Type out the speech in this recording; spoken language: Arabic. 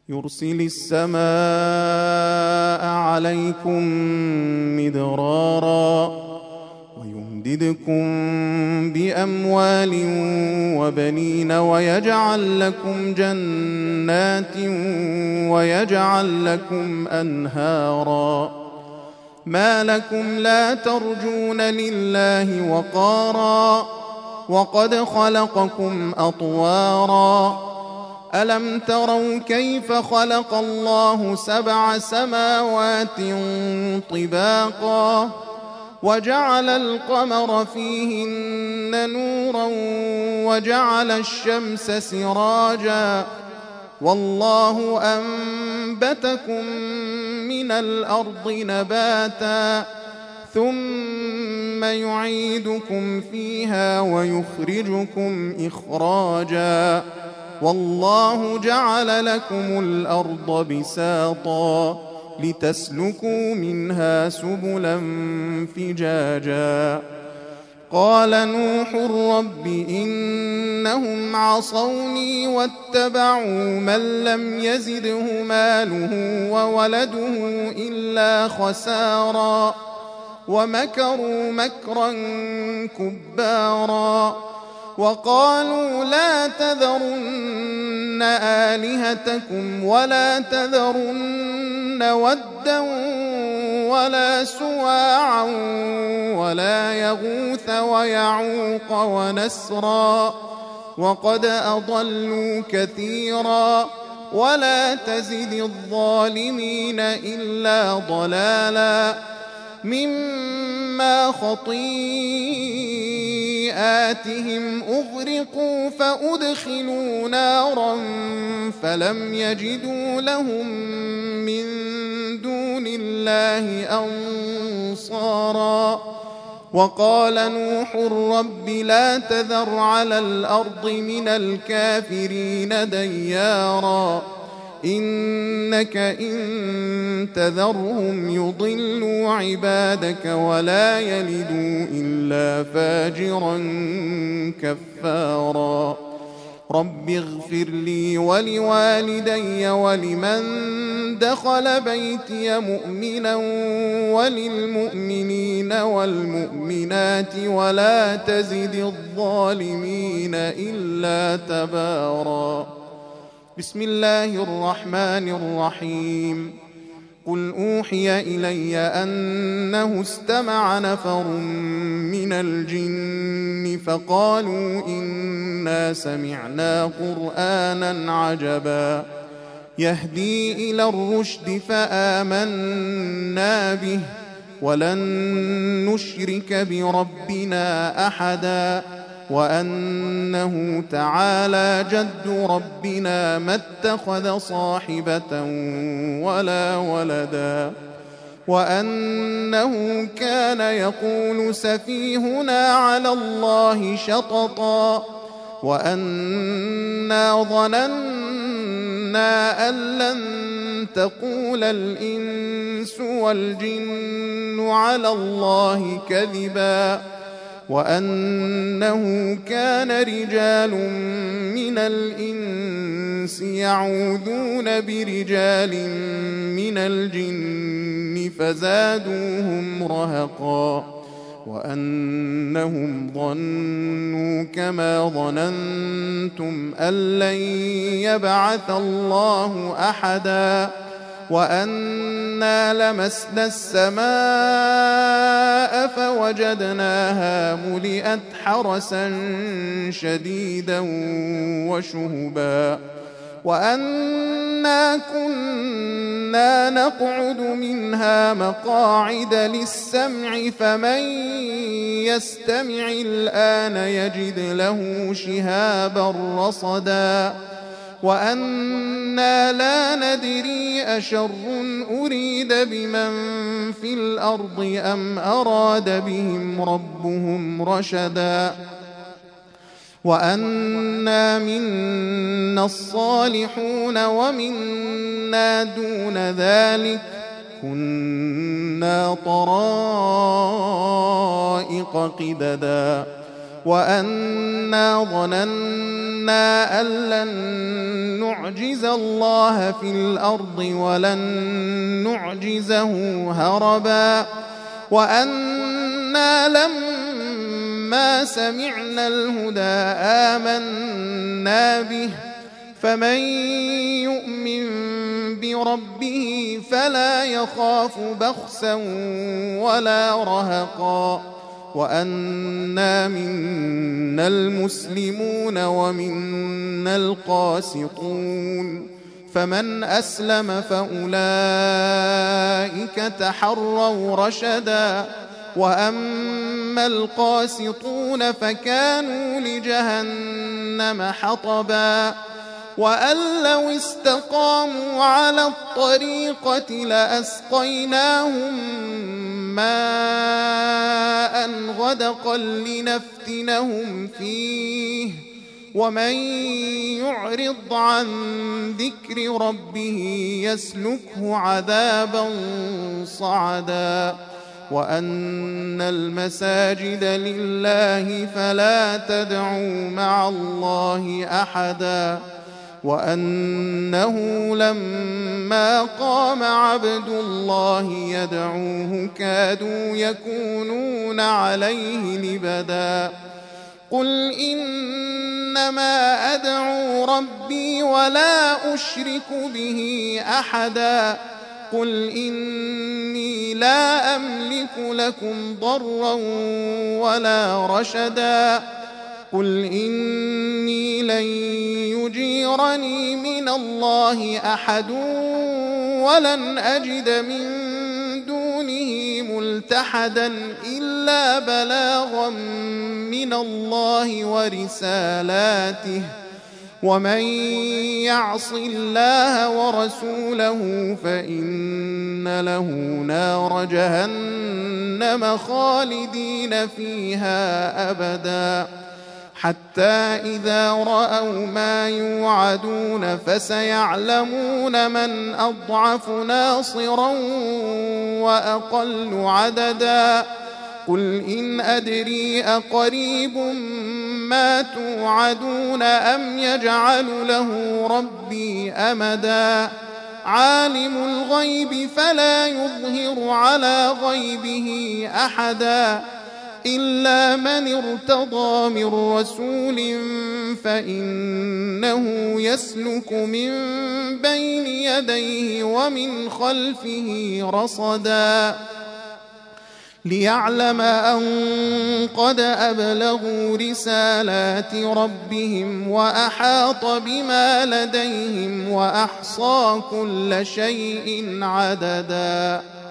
يرسل السماء عليكم مدرارا ويمددكم بأموال وبنين ويجعل لكم جنات ويجعل لكم أنهارا ما لكم لا ترجون لله وقارا وقد خلقكم أطوارا ألم تروا كيف خلق الله 7 سماوات طباقا وجعل القمر فيهن نورا وجعل الشمس سراجا والله أنبتكم من الأرض نباتا ثم يعيدكم فيها ويخرجكم إخراجا والله جعل لكم الأرض بساطا لتسلكوا منها سبلا فجاجا قال نوح رب إنهم عصوني واتبعوا من لم يزده ماله وولده إلا خسارا ومكروا مكرا كبارا وقالوا لا تذرن آلهتكم ولا تذرن ودا ولا سواعا ولا يغوث ويعوق ونسرا وقد أضلوا كثيرا ولا تزد الظالمين إلا ضلالا مما خطيئاتهم أغرقوا فأدخلوا نارا فلم يجدوا لهم من دون الله أنصارا وقال نوح رب لا تذر على الأرض من الكافرين ديارا إنك إن تذرهم يضلوا عبادك ولا يلدوا إلا فاجرا كفارا رب اغفر لي ولوالدي ولمن دخل بيتي مؤمنا وللمؤمنين والمؤمنات ولا تزد الظالمين إلا تبارا بسم الله الرحمن الرحيم قل أوحي إلي أنه استمع نفر من الجن فقالوا إنا سمعنا قرآنا عجبا يهدي إلى الرشد فآمنا به ولن نشرك بربنا أحدا وأنه تعالى جد ربنا ما اتخذ صاحبة ولا ولدا وأنه كان يقول سفيهنا على الله شططا وأنا ظننا أن لن تقول الإنس والجن على الله كذبا وأنه كان رجال من الإنس يعوذون برجال من الجن فزادوهم رهقا وأنهم ظنوا كما ظننتم أن لن يبعث الله أحدا وأنا لمسنا السماء فوجدناها ملئت حرسا شديدا وشهبا وأنا كنا نقعد منها مقاعد للسمع فمن يستمع الآن يجد له شهابا رصدا وأنا لا ندري أشر أريد بمن في الأرض أم أراد بهم ربهم رشدا وأنا منا الصالحون ومنا دون ذلك كنا طرائق قددا وأنا ظننا أن لن نعجز الله في الأرض ولن نعجزه هربا وأنا لما سمعنا الهدى آمنا به فمن يؤمن بربه فلا يخاف بخسا ولا رهقا وأنا منا المسلمون ومنا القاسطون فمن أسلم فأولئك تحروا رشدا وأما القاسطون فكانوا لجهنم حطبا وأن لو استقاموا على الطريقة لأسقيناهم ماء غدقا لنفتنهم فيه ومن يعرض عن ذكر ربه يسلكه عذابا صعدا وأن المساجد لله فلا تدعوا مع الله أحدا وأنه لما قام عبد الله يدعوه كادوا يكونون عليه لبدا قل إنما أدعو ربي ولا أشرك به أحدا قل إني لا أملك لكم ضرا ولا رشدا قل إني لن يجيرني من الله أحد ولن أجد من دونه ملتحدا إلا بلاغا من الله ورسالاته ومن يعص الله ورسوله فإن له نار جهنم خالدين فيها أبدا حتى إذا رأوا ما يوعدون فسيعلمون من أضعف ناصرا وأقل عددا قل إن أدري أقريب ما توعدون أم يجعل له ربي أمدا عالم الغيب فلا يظهر على غيبه أحدا إلا من ارتضى من رسول فإنه يسلك من بين يديه ومن خلفه رصدا ليعلم أن قد أبلغوا رسالات ربهم وأحاط بما لديهم وأحصى كل شيء عددا